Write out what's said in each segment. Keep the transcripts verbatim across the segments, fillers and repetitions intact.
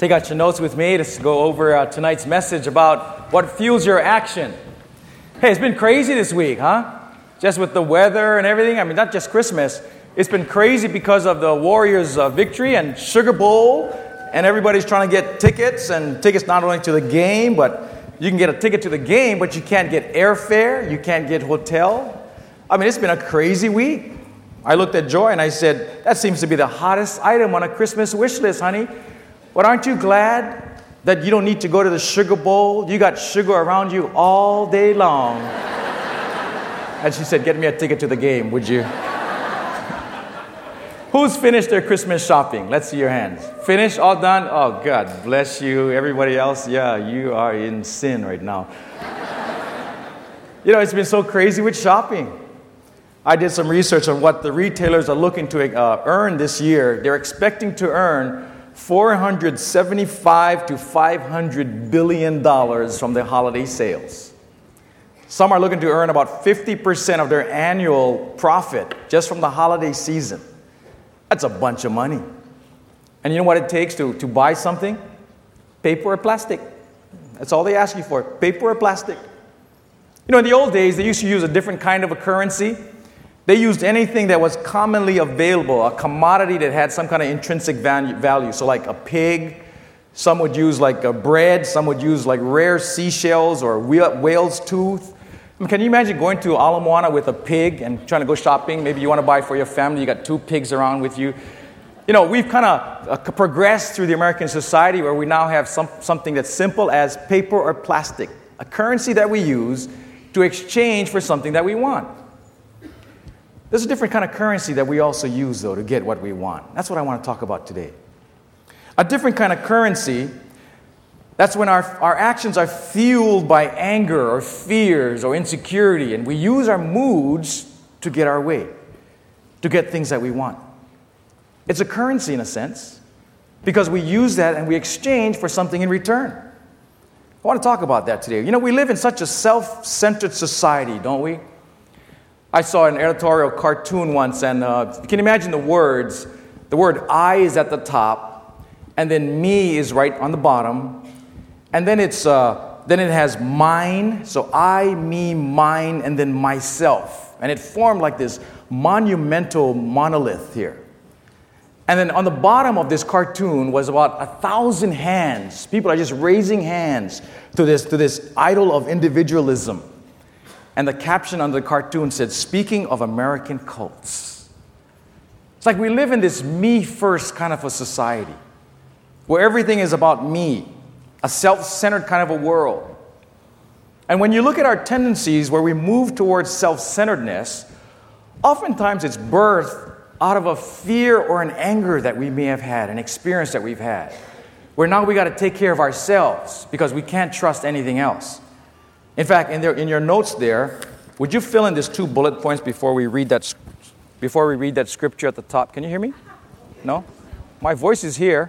Take out your notes with me. Let's go over uh, tonight's message about what fuels your action. Hey, it's been crazy this week, huh? Just with the weather and everything. I mean, not just Christmas. It's been crazy because of the Warriors' uh, victory and Sugar Bowl. And everybody's trying to get tickets. And tickets not only to the game, but you can get a ticket to the game, but you can't get airfare. You can't get hotel. I mean, it's been a crazy week. I looked at Joy and I said, that seems to be the hottest item on a Christmas wish list, honey. But aren't you glad that you don't need to go to the Sugar Bowl? You got sugar around you all day long. And she said, get me a ticket to the game, would you? Who's finished their Christmas shopping? Let's see your hands. Finished? All done? Oh, God bless you. Everybody else, yeah, you are in sin right now. You know, it's been so crazy with shopping. I did some research on what the retailers are looking to uh, earn this year. They're expecting to earn four hundred seventy-five to five hundred billion dollars from the holiday sales. Some are looking to earn about fifty percent of their annual profit just from the holiday season. That's a bunch of money. And you know what it takes to, to buy something? Paper or plastic. That's all they ask you for, paper or plastic. You know, in the old days, they used to use a different kind of a currency. They used anything that was commonly available, a commodity that had some kind of intrinsic value. So like a pig, some would use like a bread, some would use like rare seashells or whale's tooth. I mean, can you imagine going to Ala Moana with a pig and trying to go shopping? Maybe you want to buy for your family, you got two pigs around with you. You know, we've kind of uh, progressed through the American society where we now have some, something that's simple as paper or plastic, a currency that we use to exchange for something that we want. There's a different kind of currency that we also use, though, to get what we want. That's what I want to talk about today. A different kind of currency, that's when our, our actions are fueled by anger or fears or insecurity, and we use our moods to get our way, to get things that we want. It's a currency in a sense, because we use that and we exchange for something in return. I want to talk about that today. You know, we live in such a self-centered society, don't we? I saw an editorial cartoon once, and uh, you can imagine the words. The word I is at the top, and then me is right on the bottom, and then it's uh, then it has mine. So I, me, mine, and then myself, and it formed like this monumental monolith here. And then on the bottom of this cartoon was about a thousand hands. People are just raising hands to this to this idol of individualism. And the caption under the cartoon said, speaking of American cults. It's like we live in this me-first kind of a society where everything is about me, a self-centered kind of a world. And when you look at our tendencies where we move towards self-centeredness, oftentimes it's birthed out of a fear or an anger that we may have had, an experience that we've had, where now we got to take care of ourselves because we can't trust anything else. In fact, in, there, in your notes there, would you fill in these two bullet points before we read that before we read that scripture at the top? Can you hear me? No? My voice is here.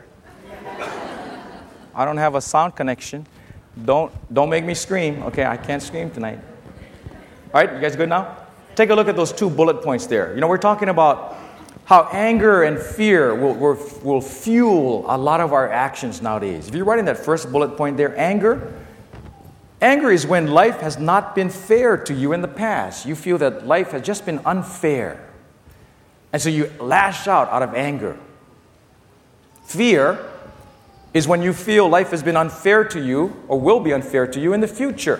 I don't have a sound connection. Don't don't make me scream. Okay, I can't scream tonight. All right, you guys good now? Take a look at those two bullet points there. You know, we're talking about how anger and fear will, will, will fuel a lot of our actions nowadays. If you're writing that first bullet point there, anger... Anger is when life has not been fair to you in the past. You feel that life has just been unfair. And so you lash out out of anger. Fear is when you feel life has been unfair to you or will be unfair to you in the future.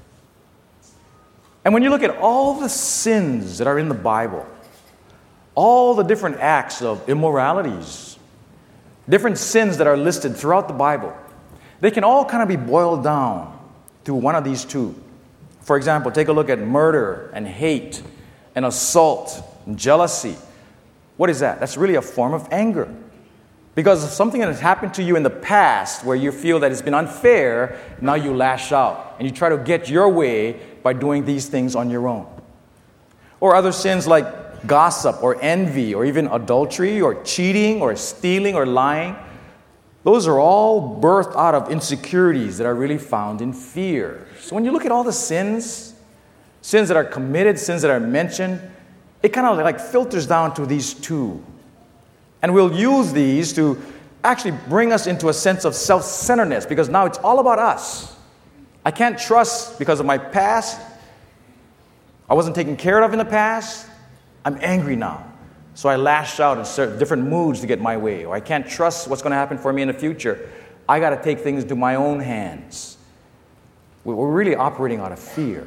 And when you look at all the sins that are in the Bible, all the different acts of immoralities, different sins that are listed throughout the Bible, they can all kind of be boiled down to one of these two. For example, take a look at murder and hate and assault and jealousy. What is that? That's really a form of anger. Because of something that has happened to you in the past where you feel that it's been unfair, now you lash out and you try to get your way by doing these things on your own. Or other sins like gossip or envy or even adultery or cheating or stealing or lying. Those are all birthed out of insecurities that are really found in fear. So when you look at all the sins, sins that are committed, sins that are mentioned, it kind of like filters down to these two. And we'll use these to, actually bring us into a sense of self-centeredness because now it's all about us. I can't trust because of my past. I wasn't taken care of in the past. I'm angry now. So I lash out in certain different moods to get my way. Or I can't trust what's going to happen for me in the future. I got to take things into my own hands. We're really operating out of fear.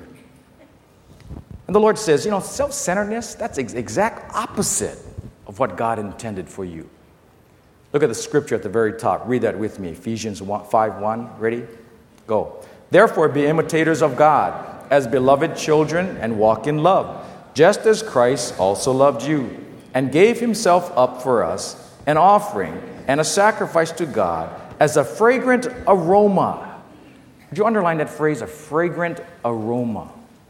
And the Lord says, you know, self-centeredness, that's the exact opposite of what God intended for you. Look at the scripture at the very top. Read that with me. Ephesians five one. Ready? Go. Therefore, be imitators of God as beloved children and walk in love, just as Christ also loved you and gave himself up for us, an offering and a sacrifice to God as a fragrant aroma. Would you underline that phrase, a fragrant aroma?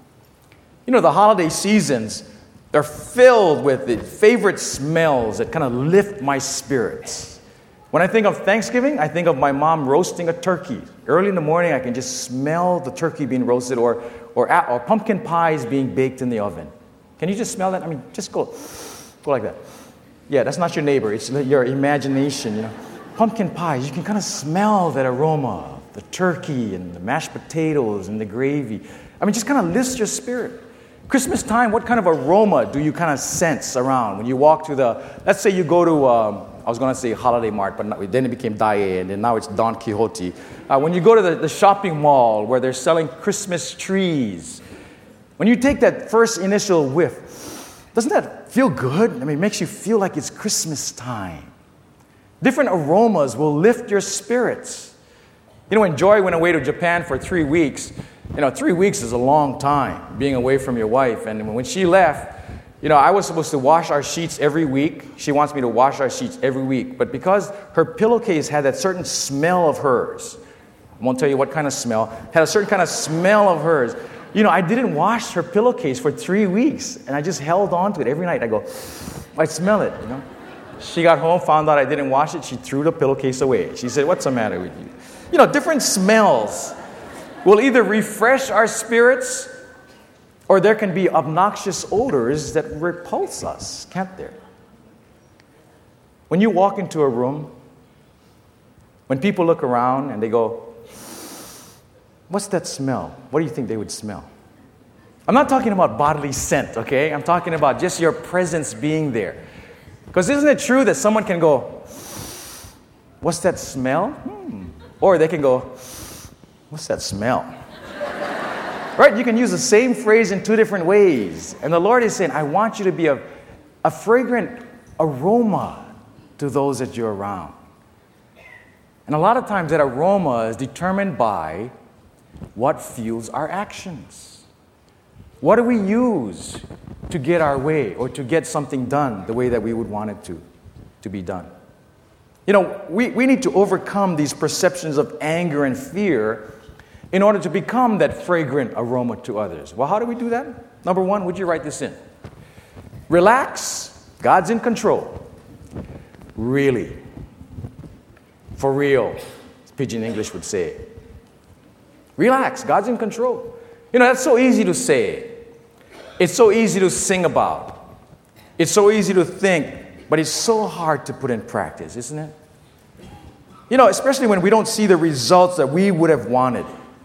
You know, the holiday seasons, they're filled with the favorite smells that kind of lift my spirits. When I think of Thanksgiving, I think of my mom roasting a turkey. Early in the morning, I can just smell the turkey being roasted or, or, or pumpkin pies being baked in the oven. Can you just smell that? I mean, just go, go like that. Yeah, that's not your neighbor. It's your imagination, you know. Pumpkin pies, you can kind of smell that aroma, the turkey and the mashed potatoes and the gravy. I mean, just kind of lifts your spirit. Christmas time, what kind of aroma do you kind of sense around when you walk to the, let's say you go to, um, I was going to say Holiday Mart, but not, then it became Daye, and now it's Don Quixote. Uh, when you go to the, the shopping mall where they're selling Christmas trees, when you take that first initial whiff, doesn't that feel good? I mean, it makes you feel like it's Christmas time. Different aromas will lift your spirits. You know, when Joy went away to Japan for three weeks, you know, three weeks is a long time being away from your wife. And when she left, you know, I was supposed to wash our sheets every week. She wants me to wash our sheets every week. But because her pillowcase had that certain smell of hers, I won't tell you what kind of smell, had a certain kind of smell of hers. You know, I didn't wash her pillowcase for three weeks. And I just held on to it every night. I go, I smell it, you know. She got home, found out I didn't wash it. She threw the pillowcase away. She said, what's the matter with you? You know, different smells will either refresh our spirits or there can be obnoxious odors that repulse us, can't there? When you walk into a room, when people look around and they go, what's that smell? What do you think they would smell? I'm not talking about bodily scent, okay? I'm talking about just your presence being there. Because isn't it true that someone can go, what's that smell? Hmm. Or they can go, what's that smell? Right? You can use the same phrase in two different ways. And the Lord is saying, I want you to be a, a fragrant aroma to those that you're around. And a lot of times that aroma is determined by what fuels our actions. What do we use to get our way or to get something done the way that we would want it to, to be done? You know, we, we need to overcome these perceptions of anger and fear in order to become that fragrant aroma to others. Well, how do we do that? Number one, would you write this in? Relax. God's in control. Really. For real, as Pidgin English would say. Relax. God's in control. You know, that's so easy to say. It's so easy to sing about. It's so easy to think, but it's so hard to put in practice, isn't it? You know, especially when we don't see the results that we would have wanted.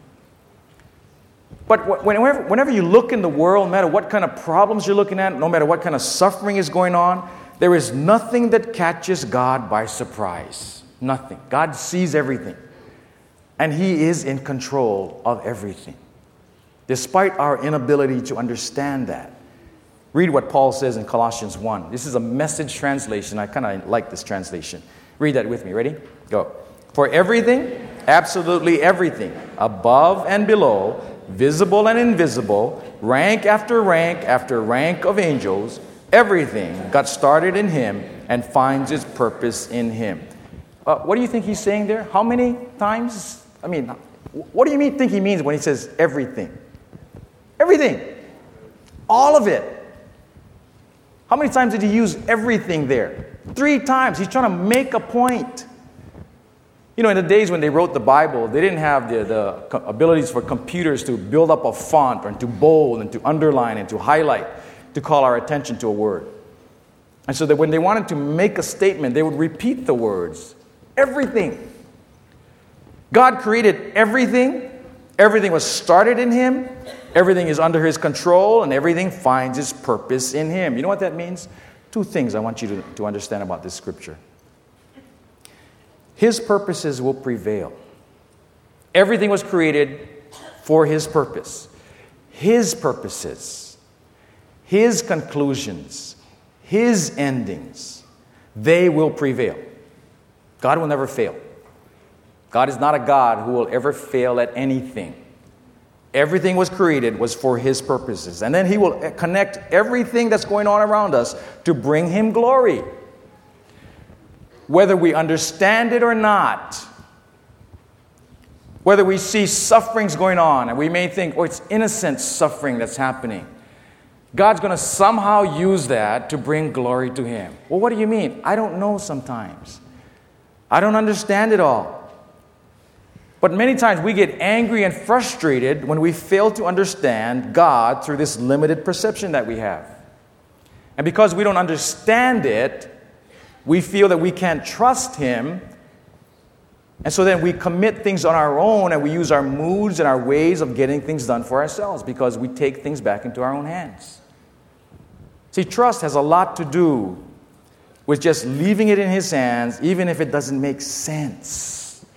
But whenever, whenever you look in the world, no matter what kind of problems you're looking at, no matter what kind of suffering is going on, there is nothing that catches God by surprise. Nothing. God sees everything. And He is in control of everything. Despite our inability to understand that. Read what Paul says in Colossians one. This is a Message translation. I kind of like this translation. Read that with me. Ready? Go. For everything, absolutely everything, above and below, visible and invisible, rank after rank after rank of angels, everything got started in Him and finds its purpose in Him. Uh, what do you think he's saying there? How many times? I mean, what do you mean, think he means when he says everything? Everything. All of it. How many times did he use everything there? Three times. He's trying to make a point. You know, in the days when they wrote the Bible, they didn't have the, the abilities for computers to build up a font and to bold and to underline and to highlight to call our attention to a word. And so that when they wanted to make a statement, they would repeat the words Everything. God created everything. Everything was started in Him. Everything is under His control, and everything finds its purpose in Him. You know what that means? Two things I want you to, to understand about this scripture. His purposes will prevail. Everything was created for His purpose. His purposes, His conclusions, His endings, they will prevail. God will never fail. God is not a God who will ever fail at anything. Everything was created was for His purposes. And then He will connect everything that's going on around us to bring Him glory. Whether we understand it or not, whether we see sufferings going on, and we may think, oh, it's innocent suffering that's happening. God's going to somehow use that to bring glory to Him. Well, what do you mean? I don't know sometimes. I don't understand it all. But many times we get angry and frustrated when we fail to understand God through this limited perception that we have. And because we don't understand it, we feel that we can't trust Him. And so then we commit things on our own, and we use our moods and our ways of getting things done for ourselves because we take things back into our own hands. See, trust has a lot to do with just leaving it in His hands, even if it doesn't make sense.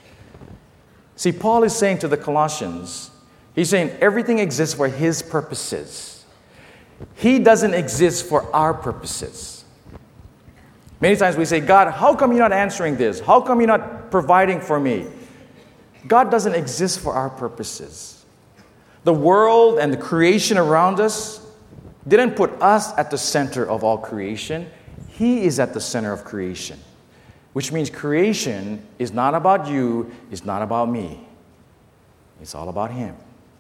See, Paul is saying to the Colossians, he's saying everything exists for His purposes. He doesn't exist for our purposes. Many times we say, God, how come you're not answering this? How come you're not providing for me? God doesn't exist for our purposes. The world and the creation around us didn't put us at the center of all creation. He is at the center of creation. Which means creation is not about you, it's not about me. It's all about Him.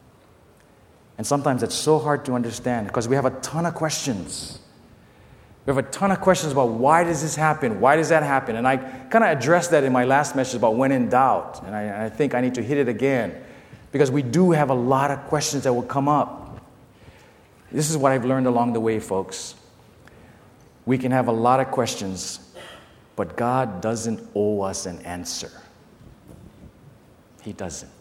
And sometimes it's so hard to understand because we have a ton of questions. We have a ton of questions about why does this happen? Why does that happen? And I kind of addressed that in my last message about when in doubt. And I, and I think I need to hit it again because we do have a lot of questions that will come up. This is what I've learned along the way, folks. We can have a lot of questions, but God doesn't owe us an answer. He doesn't.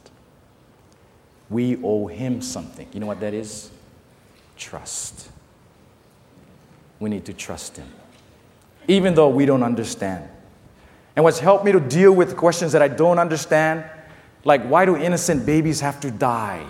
We owe Him something. You know what that is? Trust. We need to trust Him, even though we don't understand. And what's helped me to deal with questions that I don't understand, like why do innocent babies have to die?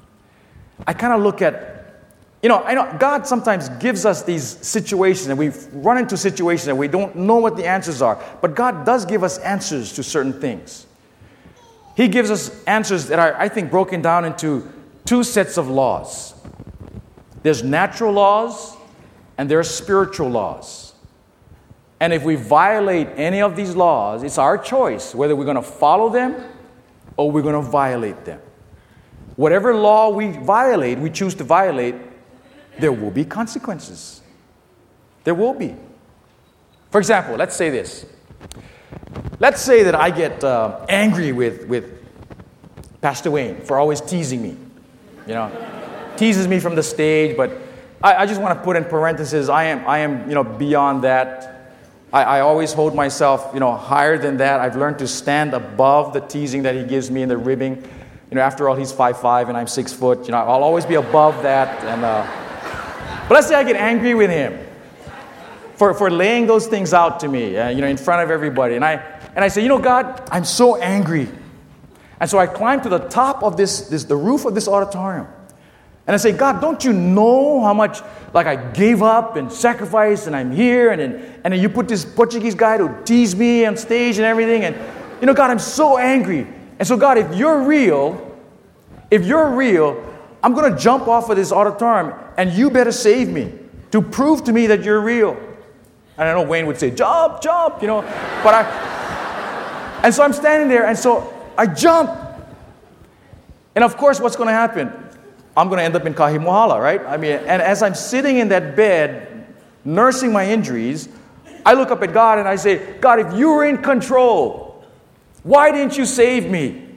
I kind of look at You know, I know God sometimes gives us these situations, and we run into situations and we don't know what the answers are. But God does give us answers to certain things. He gives us answers that are, I think, broken down into two sets of laws. There's natural laws, and there are spiritual laws. And if we violate any of these laws, it's our choice whether we're going to follow them or we're going to violate them. Whatever law we violate, we choose to violate, there will be consequences. There will be. For example, let's say this. Let's say that I get uh, angry with, with Pastor Wayne for always teasing me. You know, teases me from the stage, but I, I just want to put in parentheses, I am, I am, you know, beyond that. I, I always hold myself, you know, higher than that. I've learned to stand above the teasing that he gives me and the ribbing. You know, after all, he's five five and I'm six foot. You know, I'll always be above that. And uh, but let's say I get angry with him for, for laying those things out to me, uh, you know, in front of everybody. And I and I say, you know, God, I'm so angry. And so I climb to the top of this, this the roof of this auditorium. And I say, God, don't you know how much, like, I gave up and sacrificed and I'm here, and then, and then you put this Portuguese guy to tease me on stage and everything, and, you know, God, I'm so angry. And so, God, if you're real, if you're real, I'm going to jump off of this auditorium, and you better save me to prove to me that you're real. And I know Wayne would say, jump, jump, you know, but I, and so I'm standing there, and so I jump. And of course, what's going to happen? I'm going to end up in Kahimohala, right? I mean, and as I'm sitting in that bed, nursing my injuries, I look up at God and I say, God, if you were in control, why didn't you save me?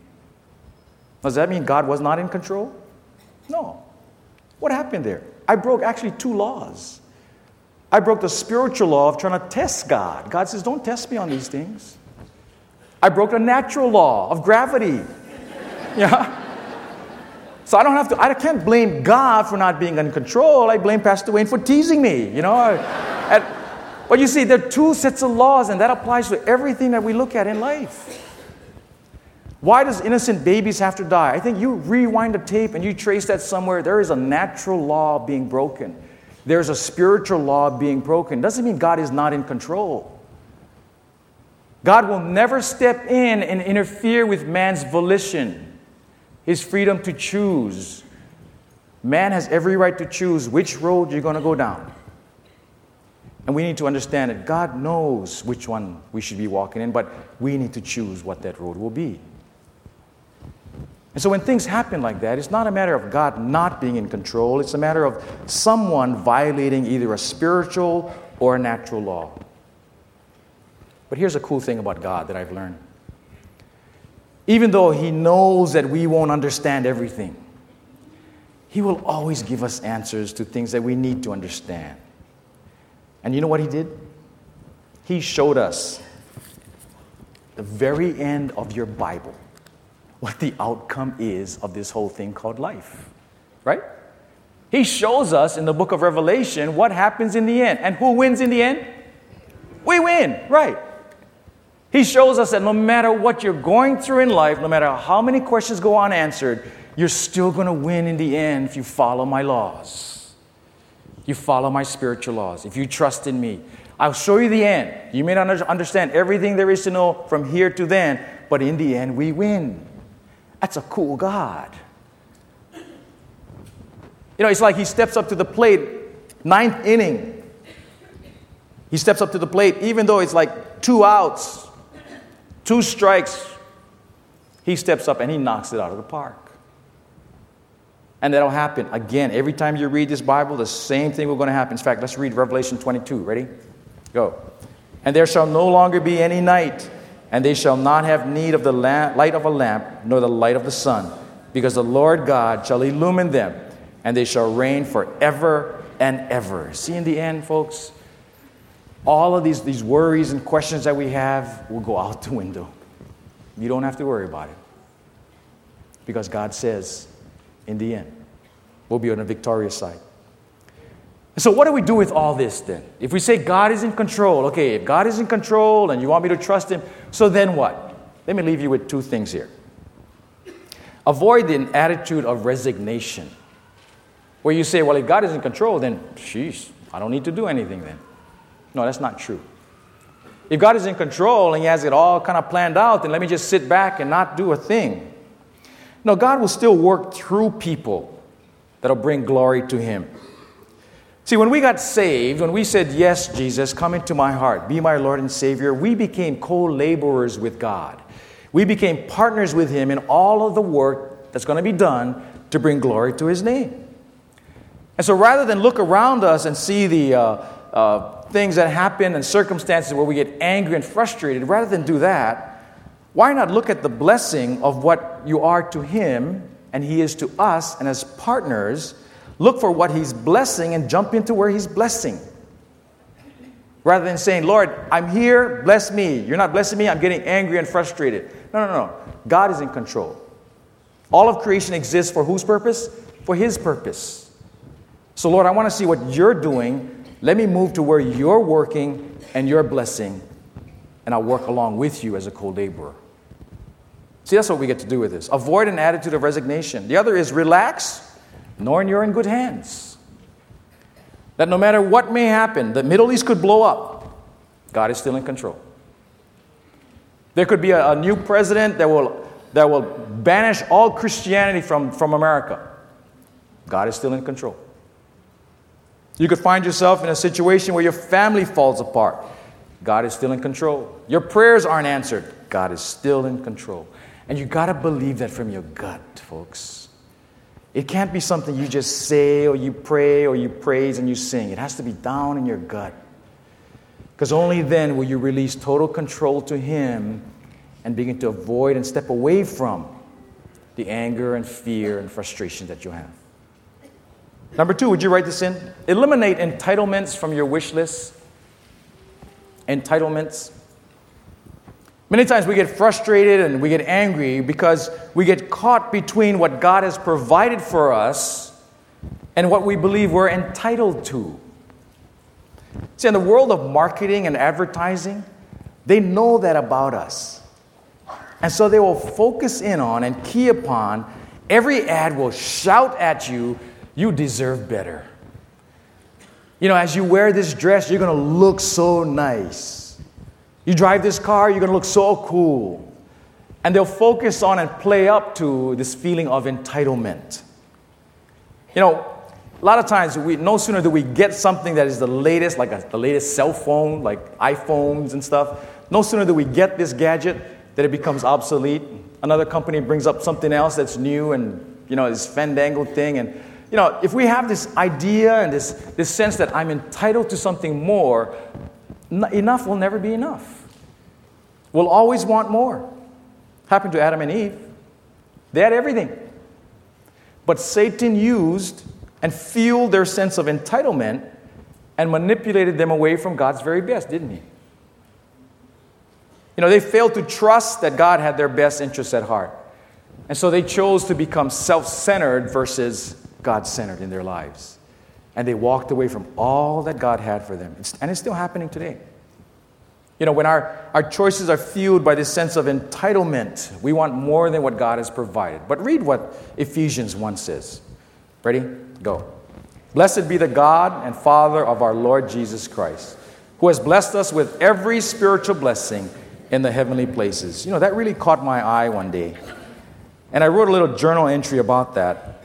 Does that mean God was not in control? No. What happened there? I broke actually two laws. I broke the spiritual law of trying to test God. God says, don't test me on these things. I broke the natural law of gravity. Yeah. So I don't have to, I can't blame God for not being in control. I blame Pastor Wayne for teasing me, you know. And, but you see, there are two sets of laws, and that applies to everything that we look at in life. Why does innocent babies have to die? I think you rewind the tape and you trace that somewhere. There is a natural law being broken. There's a spiritual law being broken. Doesn't mean God is not in control. God will never step in and interfere with man's volition, his freedom to choose. Man has every right to choose which road you're going to go down. And we need to understand that God knows which one we should be walking in, but we need to choose what that road will be. And so when things happen like that, it's not a matter of God not being in control. It's a matter of someone violating either a spiritual or a natural law. But here's a cool thing about God that I've learned. Even though He knows that we won't understand everything, He will always give us answers to things that we need to understand. And you know what He did? He showed us the very end of your Bible, what the outcome is of this whole thing called life. Right? He shows us in the book of Revelation what happens in the end. And who wins in the end? We win. Right. He shows us that no matter what you're going through in life, no matter how many questions go unanswered, you're still going to win in the end if you follow my laws. You follow my spiritual laws. If you trust in me, I'll show you the end. You may not understand everything there is to know from here to then, but in the end, we win. That's a cool God. You know, it's like He steps up to the plate, ninth inning. He steps up to the plate, even though it's like two outs, two strikes. He steps up and He knocks it out of the park. And that'll happen again. Every time you read this Bible, the same thing will going to happen. In fact, let's read Revelation twenty-two. Ready? Go. And there shall no longer be any night, and they shall not have need of the lamp, light of a lamp, nor the light of the sun, because the Lord God shall illumine them, and they shall reign forever and ever. See, in the end, folks, all of these, these worries and questions that we have will go out the window. You don't have to worry about it. Because God says, in the end, we'll be on the victorious side. So what do we do with all this then? If we say God is in control, okay, if God is in control and you want me to trust Him, so then what? Let me leave you with two things here. Avoid an attitude of resignation, where you say, well, if God is in control, then, sheesh, I don't need to do anything then. No, that's not true. If God is in control and He has it all kind of planned out, then let me just sit back and not do a thing. No, God will still work through people that'll bring glory to Him. See, when we got saved, when we said, yes, Jesus, come into my heart, be my Lord and Savior, we became co-laborers with God. We became partners with Him in all of the work that's going to be done to bring glory to His name. And so rather than look around us and see the uh, uh, things that happen and circumstances where we get angry and frustrated, rather than do that, why not look at the blessing of what you are to Him and He is to us, and as partners, look for what He's blessing and jump into where He's blessing. Rather than saying, Lord, I'm here, bless me. You're not blessing me, I'm getting angry and frustrated. No, no, no. God is in control. All of creation exists for whose purpose? For His purpose. So Lord, I want to see what You're doing. Let me move to where You're working and You're blessing, and I'll work along with You as a co-laborer. See, that's what we get to do with this. Avoid an attitude of resignation. The other is relax, knowing you're in good hands. That no matter what may happen, the Middle East could blow up, God is still in control. There could be a, a new president that will, that will banish all Christianity from, from America. God is still in control. You could find yourself in a situation where your family falls apart. God is still in control. Your prayers aren't answered. God is still in control. And you got to believe that from your gut, folks. It can't be something you just say or you pray or you praise and you sing. It has to be down in your gut. Because only then will you release total control to Him and begin to avoid and step away from the anger and fear and frustration that you have. Number two, would you write this in? Eliminate entitlements from your wish list. Entitlements. Many times we get frustrated and we get angry because we get caught between what God has provided for us and what we believe we're entitled to. See, in the world of marketing and advertising, they know that about us. And so they will focus in on and key upon, every ad will shout at you, you deserve better. You know, as you wear this dress, you're going to look so nice. You drive this car, you're going to look so cool. And they'll focus on and play up to this feeling of entitlement. You know, a lot of times, we no sooner do we get something that is the latest, like a, the latest cell phone, like iPhones and stuff, no sooner do we get this gadget that it becomes obsolete. Another company brings up something else that's new and, you know, this fandangled thing. And, you know, if we have this idea and this, this sense that I'm entitled to something more, n- enough will never be enough. We'll always want more. Happened to Adam and Eve. They had everything. But Satan used and fueled their sense of entitlement and manipulated them away from God's very best, didn't he? You know, they failed to trust that God had their best interests at heart. And so they chose to become self-centered versus God-centered in their lives. And they walked away from all that God had for them. It's, and it's still happening today. You know, when our, our choices are fueled by this sense of entitlement, we want more than what God has provided. But read what Ephesians one says. Ready? Go. Blessed be the God and Father of our Lord Jesus Christ, who has blessed us with every spiritual blessing in the heavenly places. You know, that really caught my eye one day. And I wrote a little journal entry about that.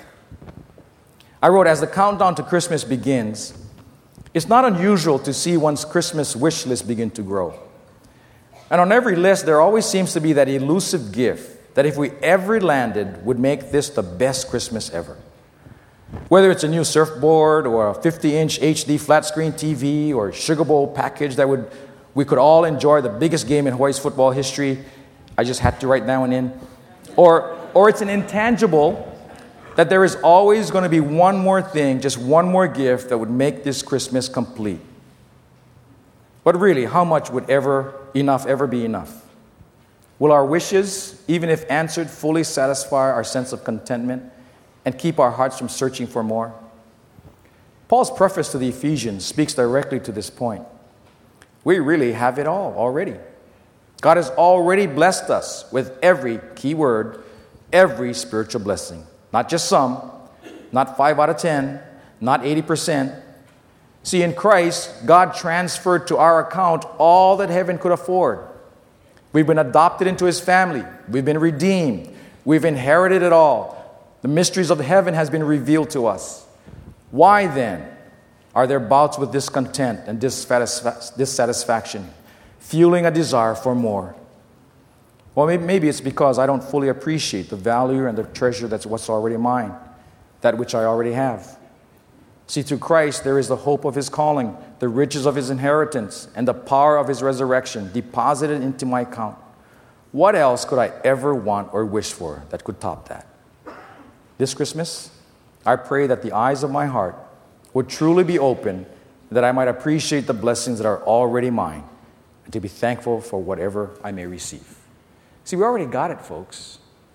I wrote, as the countdown to Christmas begins, it's not unusual to see one's Christmas wish list begin to grow. And on every list, there always seems to be that elusive gift that if we ever landed would make this the best Christmas ever. Whether it's a new surfboard or a fifty-inch H D flat-screen T V or Sugar Bowl package that would we could all enjoy the biggest game in Hawaii's football history. I just had to write that one in. Or, or it's an intangible that there is always going to be one more thing, just one more gift that would make this Christmas complete. But really, how much would ever enough ever be enough? Will our wishes, even if answered, fully satisfy our sense of contentment and keep our hearts from searching for more? Paul's preface to the Ephesians speaks directly to this point. We really have it all already. God has already blessed us with every key word, every spiritual blessing. Not just some, not five out of ten, not eighty percent. See, in Christ, God transferred to our account all that heaven could afford. We've been adopted into His family. We've been redeemed. We've inherited it all. The mysteries of heaven has been revealed to us. Why then are there bouts with discontent and dissatisfaction, fueling a desire for more? Well, maybe it's because I don't fully appreciate the value and the treasure that's what's already mine, that which I already have. See, through Christ, there is the hope of His calling, the riches of His inheritance, and the power of His resurrection deposited into my account. What else could I ever want or wish for that could top that? This Christmas, I pray that the eyes of my heart would truly be open, that I might appreciate the blessings that are already mine, and to be thankful for whatever I may receive. See, we already got it, folks.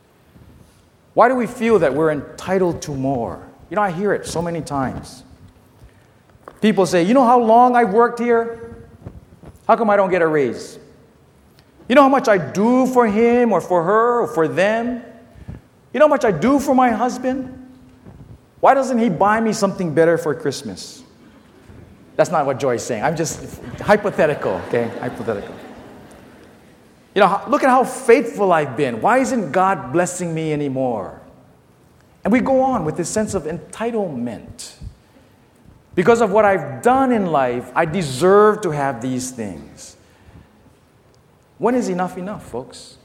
Why do we feel that we're entitled to more? You know, I hear it so many times. People say, you know how long I've worked here? How come I don't get a raise? You know how much I do for him or for her or for them? You know how much I do for my husband? Why doesn't he buy me something better for Christmas? That's not what Joy is saying. I'm just hypothetical, okay? Hypothetical. You know, look at how faithful I've been. Why isn't God blessing me anymore? And we go on with this sense of entitlement. Because of what I've done in life, I deserve to have these things. When is enough enough, folks?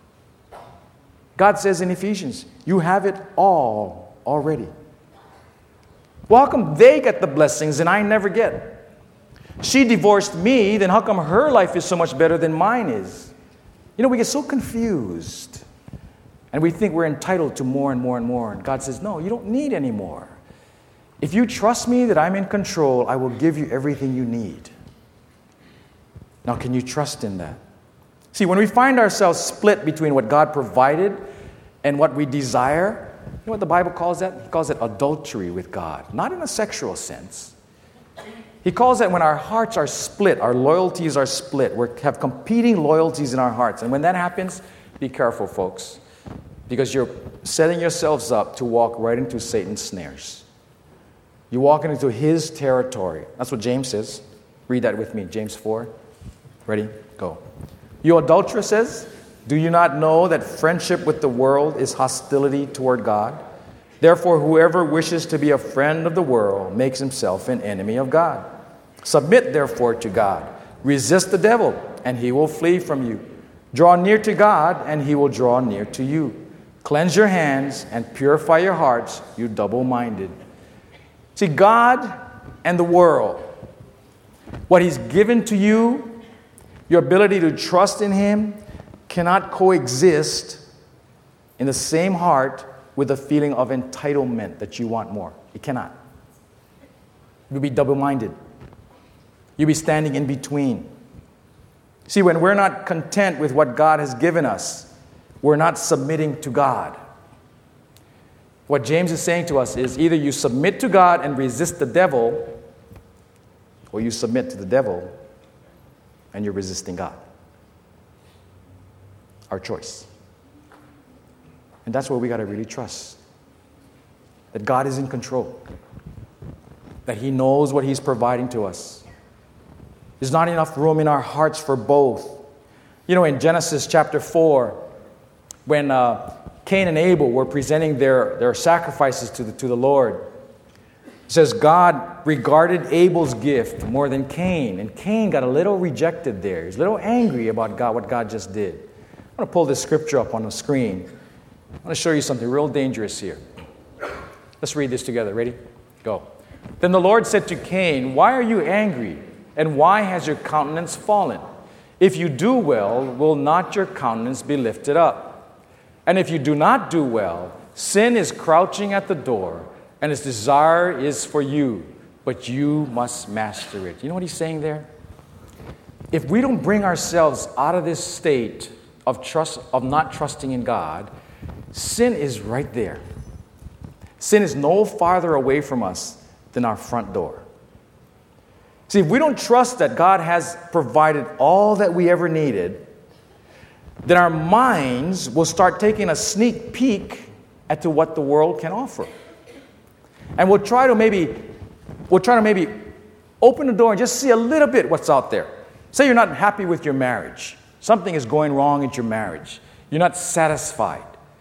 God says in Ephesians, you have it all already. Well, how come they get the blessings and I never get? She divorced me, then how come her life is so much better than mine is? You know, we get so confused. And we think we're entitled to more and more and more. And God says, no, you don't need any more. If you trust me that I'm in control, I will give you everything you need. Now, can you trust in that? See, when we find ourselves split between what God provided and what we desire, you know what the Bible calls that? He calls it adultery with God. Not in a sexual sense. He calls that when our hearts are split, our loyalties are split. We have competing loyalties in our hearts. And when that happens, be careful, folks, because you're setting yourselves up to walk right into Satan's snares. You're walking into his territory. That's what James says. Read that with me, James four. Ready? Go. You adulteresses, do you not know that friendship with the world is hostility toward God? Therefore, whoever wishes to be a friend of the world makes himself an enemy of God. Submit, therefore, to God. Resist the devil, and he will flee from you. Draw near to God, and he will draw near to you. Cleanse your hands and purify your hearts, you double-minded. See, God and the world, what he's given to you, your ability to trust in him, cannot coexist in the same heart with a feeling of entitlement that you want more. It cannot. You'll be double-minded. You'll be standing in between. See, when we're not content with what God has given us, we're not submitting to God. What James is saying to us is either you submit to God and resist the devil, or you submit to the devil and you're resisting God. Our choice. And that's where we got to really trust. That God is in control. That he knows what he's providing to us. There's not enough room in our hearts for both. You know, in Genesis chapter four, when uh, Cain and Abel were presenting their, their sacrifices to the, to the Lord, it says God regarded Abel's gift more than Cain. And Cain got a little rejected there. He's a little angry about God, what God just did. I'm going to pull this scripture up on the screen. I want to show you something real dangerous here. Let's read this together. Ready? Go. Then the Lord said to Cain, "Why are you angry? And why has your countenance fallen? If you do well, will not your countenance be lifted up? And if you do not do well, sin is crouching at the door, and its desire is for you, but you must master it." You know what he's saying there? If we don't bring ourselves out of this state of trust, of not trusting in God, sin is right there. Sin is no farther away from us than our front door. See, if we don't trust that God has provided all that we ever needed, then our minds will start taking a sneak peek at to what the world can offer. And we'll try to maybe, we'll try to maybe open the door and just see a little bit what's out there. Say you're not happy with your marriage. Something is going wrong in your marriage. You're not satisfied.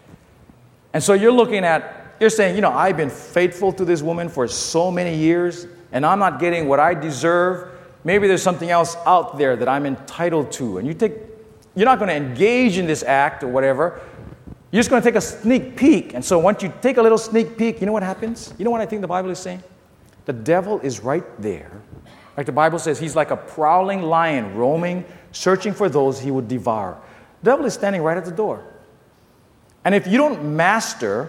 And so you're looking at, you're saying, you know, I've been faithful to this woman for so many years, and I'm not getting what I deserve. Maybe there's something else out there that I'm entitled to. And you take, you're not going to engage in this act or whatever. You're just going to take a sneak peek. And so once you take a little sneak peek, you know what happens? You know what I think the Bible is saying? The devil is right there. Like the Bible says, he's like a prowling lion roaming, searching for those he would devour. The devil is standing right at the door. And if you don't master,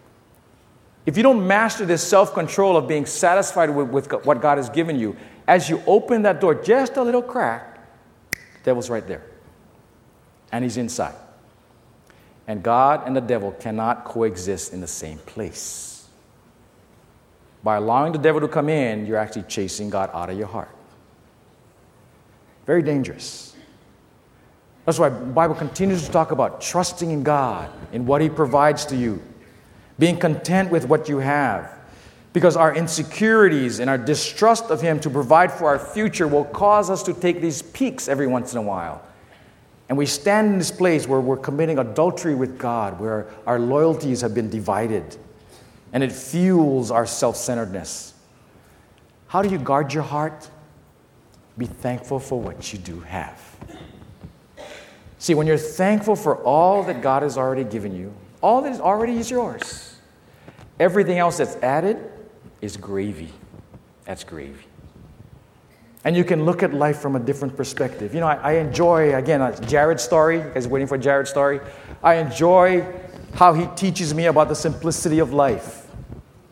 if you don't master this self-control of being satisfied with, with what God has given you, as you open that door just a little crack, the devil's right there. And he's inside. And God and the devil cannot coexist in the same place. By allowing the devil to come in, you're actually chasing God out of your heart. Very dangerous. That's why the Bible continues to talk about trusting in God, in what he provides to you. Being content with what you have. Because our insecurities and our distrust of him to provide for our future will cause us to take these peaks every once in a while. And we stand in this place where we're committing adultery with God, where our loyalties have been divided. And it fuels our self-centeredness. How do you guard your heart? Be thankful for what you do have. See, when you're thankful for all that God has already given you, all that is already is yours. Everything else that's added is gravy. That's gravy. And you can look at life from a different perspective. You know, I, I enjoy, again, uh, Jared's story. You guys are waiting for Jared's story? I enjoy how he teaches me about the simplicity of life.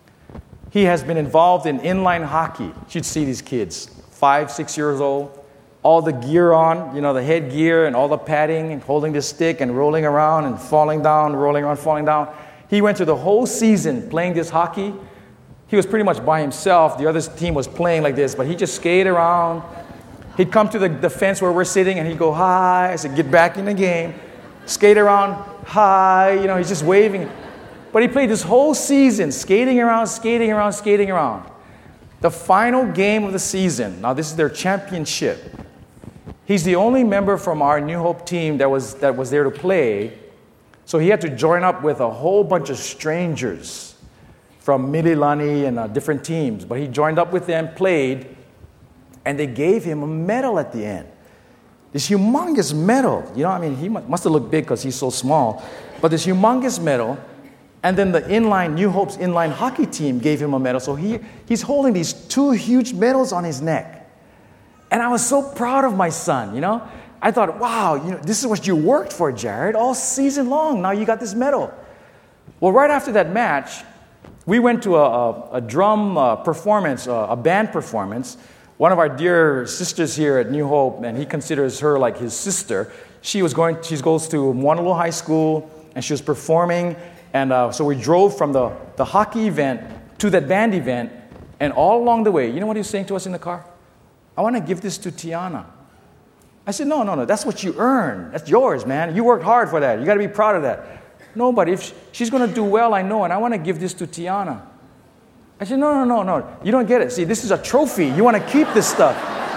He has been involved in inline hockey. You should see these kids, five, six years old. all the gear on, you know, the headgear and all the padding and holding the stick and rolling around and falling down, rolling around, falling down. He went through the whole season playing this hockey. He was pretty much by himself. The other team was playing like this, but he just skated around. He'd come to the, the fence where we're sitting and he'd go, hi. I said, get back in the game. Skate around, hi. You know, he's just waving. But he played this whole season, skating around, skating around, skating around. The final game of the season, now this is their championship. He's the only member from our New Hope team that was, that was there to play. So he had to join up with a whole bunch of strangers from Mililani and uh, different teams. But he joined up with them, played, and they gave him a medal at the end. This humongous medal. You know, I mean, he must have looked big because he's so small. But this humongous medal. And then the inline, New Hope's inline hockey team gave him a medal. So he, he's holding these two huge medals on his neck. And I was so proud of my son, you know. I thought, wow, you know, this is what you worked for, Jared, all season long. Now you got this medal. Well, right after that match, we went to a, a, a drum uh, performance, uh, a band performance. One of our dear sisters here at New Hope, and he considers her like his sister. She was going. She goes to Moanalo High School, and she was performing. And uh, so we drove from the, the hockey event to that band event, and all along the way, you know what he was saying to us in the car? I want to give this to Tiana. I said, no, no, no, that's what you earn. That's yours, man. You worked hard for that. You got to be proud of that. No, but if she's going to do well, I know, and I want to give this to Tiana. I said, no, no, no, no. You don't get it. See, this is a trophy. You want to keep this stuff.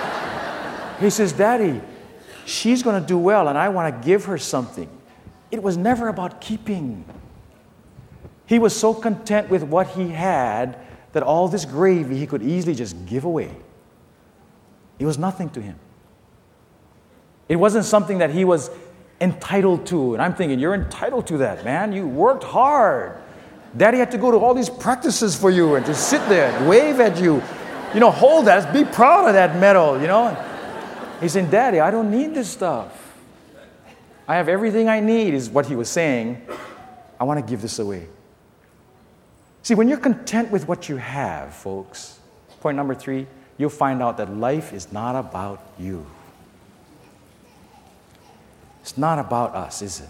He says, Daddy, she's going to do well, and I want to give her something. It was never about keeping. He was so content with what he had that all this gravy he could easily just give away. It was nothing to him. It wasn't something that he was entitled to. And I'm thinking, you're entitled to that, man. You worked hard. Daddy had to go to all these practices for you and just sit there and wave at you. You know, hold that. Be proud of that medal, you know. He's saying, Daddy, I don't need this stuff. I have everything I need, is what he was saying. I want to give this away. See, when you're content with what you have, folks, point number three, you'll find out that life is not about you. It's not about us, is it?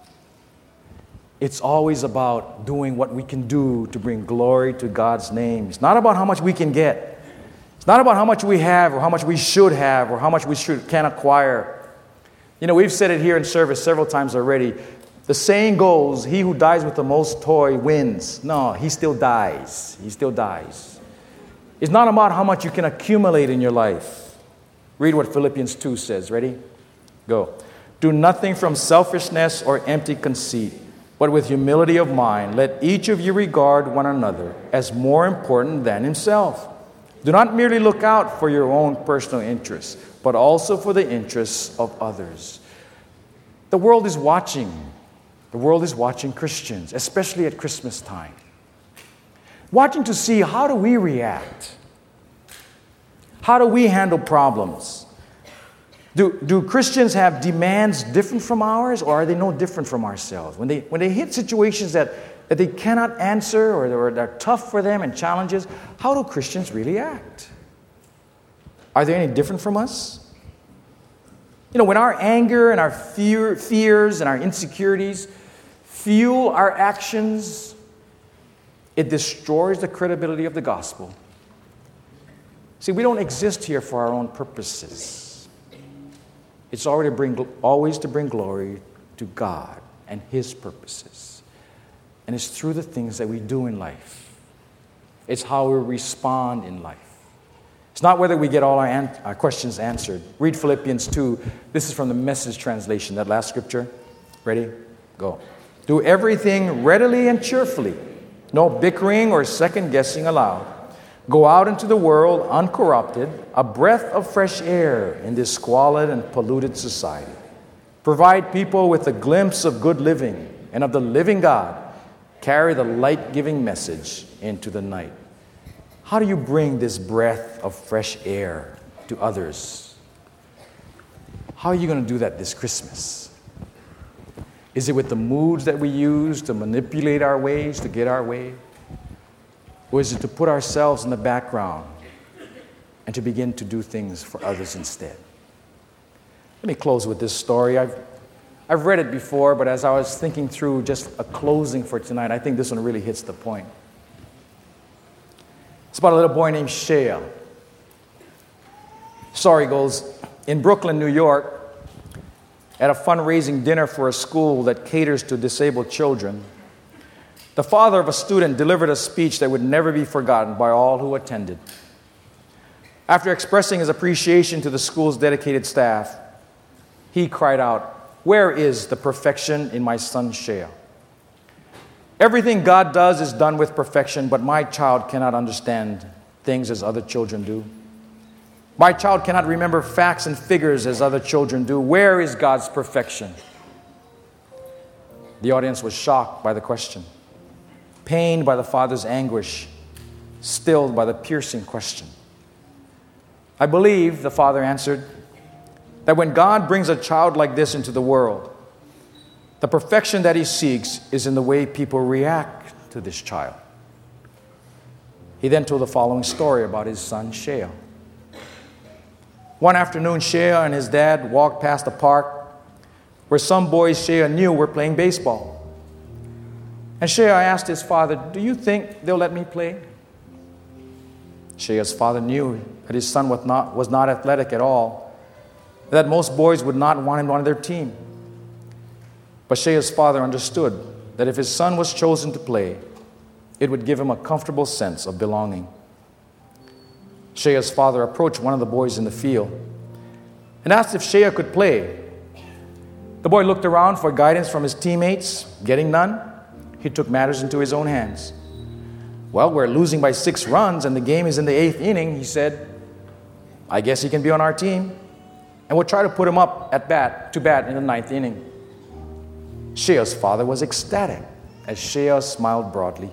It's always about doing what we can do to bring glory to God's name. It's not about how much we can get. It's not about how much we have or how much we should have or how much we should can acquire. You know, we've said it here in service several times already. The saying goes, he who dies with the most toy wins. No, he still dies. He still dies. It's not about how much you can accumulate in your life. Read what Philippians two says. Ready? Go. Do nothing from selfishness or empty conceit, but with humility of mind, let each of you regard one another as more important than himself. Do not merely look out for your own personal interests, but also for the interests of others. The world is watching. The world is watching Christians, especially at Christmas time. Watching to see, how do we react? How do we handle problems? Do, do Christians have demands different from ours, or are they no different from ourselves? When they, when they hit situations that, that they cannot answer or they're, they're tough for them and challenges, how do Christians really act? Are they any different from us? You know, when our anger and our fear, fears and our insecurities fuel our actions, it destroys the credibility of the gospel. See, we don't exist here for our own purposes. It's already bring, always to bring glory to God and His purposes. And it's through the things that we do in life. It's how we respond in life. It's not whether we get all our, an- our questions answered. Read Philippians two. This is from the Message translation, that last scripture. Ready? Go. Do everything readily and cheerfully. No bickering or second guessing allowed. Go out into the world uncorrupted, a breath of fresh air in this squalid and polluted society. Provide people with a glimpse of good living and of the living God. Carry the light-giving message into the night. How do you bring this breath of fresh air to others? How are you going to do that this Christmas? Is it with the moods that we use to manipulate our ways, to get our way? Or is it to put ourselves in the background and to begin to do things for others instead? Let me close with this story. I've, I've read it before, but as I was thinking through just a closing for tonight, I think this one really hits the point. It's about a little boy named Shea. Story goes, in Brooklyn, New York, at a fundraising dinner for a school that caters to disabled children, the father of a student delivered a speech that would never be forgotten by all who attended. After expressing his appreciation to the school's dedicated staff, he cried out, "Where is the perfection in my son Shea? Everything God does is done with perfection, but my child cannot understand things as other children do. My child cannot remember facts and figures as other children do. Where is God's perfection?" The audience was shocked by the question, pained by the father's anguish, stilled by the piercing question. "I believe," the father answered, "that when God brings a child like this into the world, the perfection that he seeks is in the way people react to this child." He then told the following story about his son Shea. One afternoon, Shea and his dad walked past a park where some boys Shea knew were playing baseball. And Shea asked his father, "Do you think they'll let me play?" Shea's father knew that his son was not, was not athletic at all, that most boys would not want him on their team. But Shea's father understood that if his son was chosen to play, it would give him a comfortable sense of belonging. Shea's father approached one of the boys in the field and asked if Shea could play. The boy looked around for guidance from his teammates. Getting none, he took matters into his own hands. "Well, we're losing by six runs and the game is in the eighth inning," he said. "I guess he can be on our team, and we'll try to put him up at bat to bat in the ninth inning." Shea's father was ecstatic as Shea smiled broadly.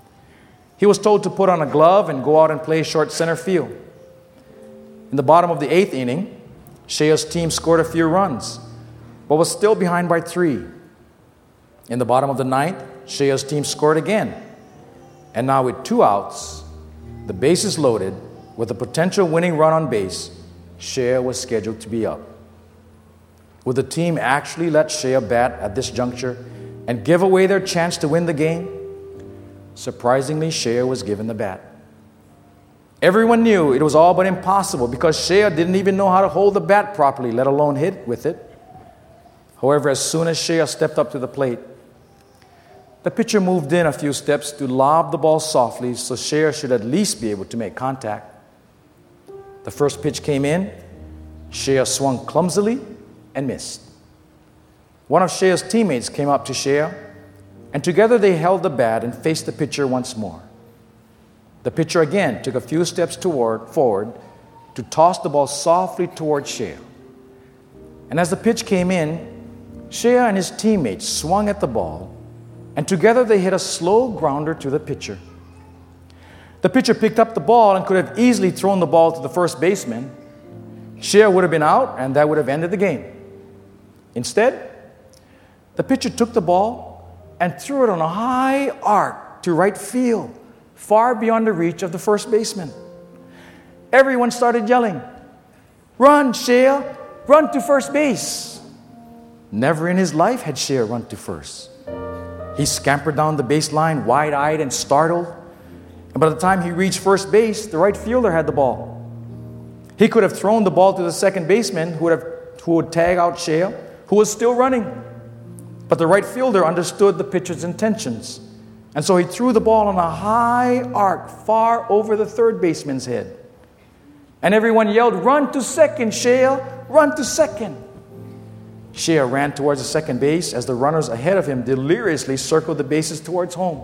He was told to put on a glove and go out and play short center field. In the bottom of the eighth inning, Shea's team scored a few runs, but was still behind by three. In the bottom of the ninth, Shea's team scored again. And now with two outs, the bases loaded, with a potential winning run on base, Shea was scheduled to be up. Would the team actually let Shea bat at this juncture and give away their chance to win the game? Surprisingly, Shea was given the bat. Everyone knew it was all but impossible because Shea didn't even know how to hold the bat properly, let alone hit with it. However, as soon as Shea stepped up to the plate, the pitcher moved in a few steps to lob the ball softly so Shea should at least be able to make contact. The first pitch came in. Shea swung clumsily and missed. One of Shea's teammates came up to Shea, and together they held the bat and faced the pitcher once more. The pitcher again took a few steps toward, forward to toss the ball softly toward Shea. And as the pitch came in, Shea and his teammates swung at the ball, and together they hit a slow grounder to the pitcher. The pitcher picked up the ball and could have easily thrown the ball to the first baseman. Shea would have been out, and that would have ended the game. Instead, the pitcher took the ball and threw it on a high arc to right field, far beyond the reach of the first baseman. Everyone started yelling, "Run, Shea! Run to first base!" Never in his life had Shea run to first. He scampered down the baseline, wide-eyed and startled. And by the time he reached first base, the right fielder had the ball. He could have thrown the ball to the second baseman, who would, have, who would tag out Shea, who was still running. But the right fielder understood the pitcher's intentions. And so he threw the ball on a high arc far over the third baseman's head. And everyone yelled, "Run to second, Shea! Run to second!" Shea ran towards the second base as the runners ahead of him deliriously circled the bases towards home.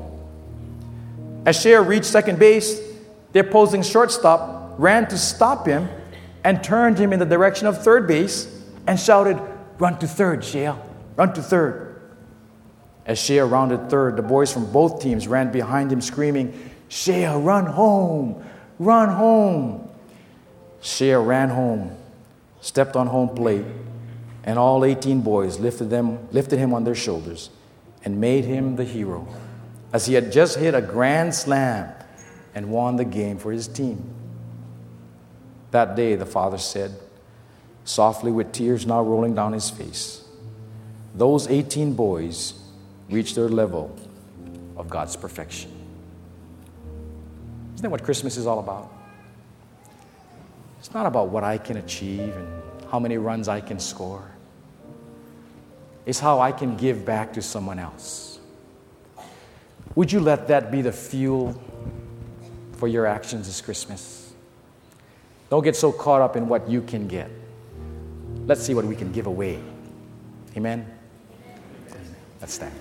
As Shea reached second base, the opposing shortstop ran to stop him and turned him in the direction of third base and shouted, "Run to third, Shea! Run to third!" As Shea rounded third, the boys from both teams ran behind him screaming, "Shea, run home! Run home!" Shea ran home, stepped on home plate, and all eighteen boys lifted, them, lifted him on their shoulders and made him the hero, as he had just hit a grand slam and won the game for his team. That day, the father said, softly with tears now rolling down his face, those eighteen boys reached their level of God's perfection. Isn't that what Christmas is all about? It's not about what I can achieve and how many runs I can score. It's how I can give back to someone else. Would you let that be the fuel for your actions this Christmas? Don't get so caught up in what you can get. Let's see what we can give away. Amen? Let's stand.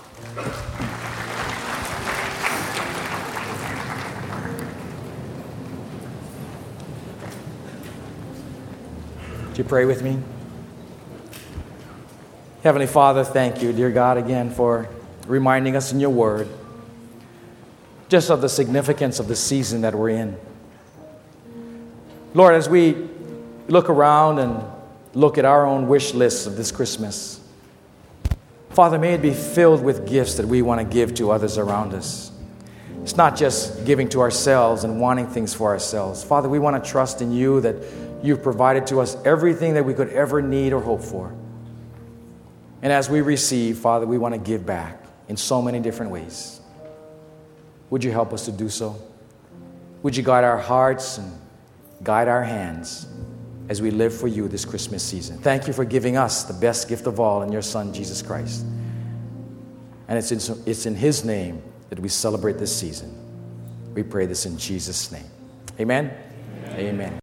Would you pray with me? Heavenly Father, thank you, dear God, again for reminding us in your word just of the significance of the season that we're in. Lord, as we look around and look at our own wish lists of this Christmas, Father, may it be filled with gifts that we want to give to others around us. It's not just giving to ourselves and wanting things for ourselves. Father, we want to trust in you that you've provided to us everything that we could ever need or hope for. And as we receive, Father, we want to give back in so many different ways. Would you help us to do so? Would you guide our hearts and guide our hands as we live for you this Christmas season? Thank you for giving us the best gift of all in your Son, Jesus Christ. And it's in, it's in his name that we celebrate this season. We pray this in Jesus' name. Amen? Amen. Amen.